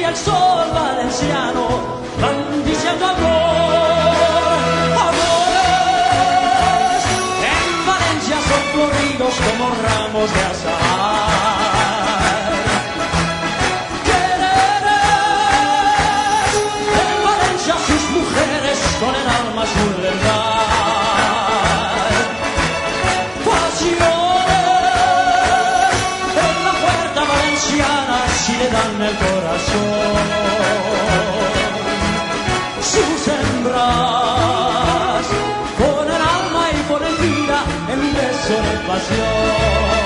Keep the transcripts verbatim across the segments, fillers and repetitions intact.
el sol valenciano, van diciendo amor, amores. En Valencia son floridos como ramos de azahar. Quereres, en Valencia sus mujeres con el alma azul del mar. Pasiones, en la puerta valenciana si le dan el corazón. Sus hembras ponen alma y ponen vida en un beso de pasión.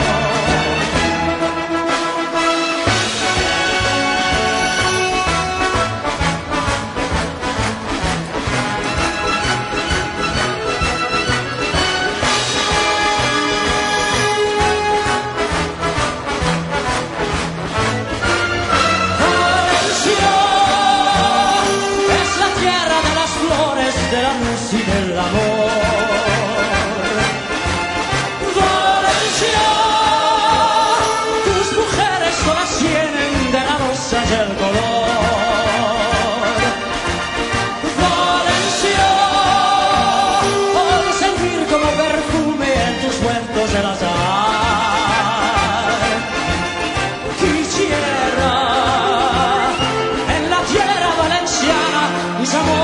De la luz y del amor. Valencia, tus mujeres todas tienen de la rosa y el color. Valencia, hoy sentir como perfume en tus huertos del azahar. Quisiera en la tierra valenciana mis amores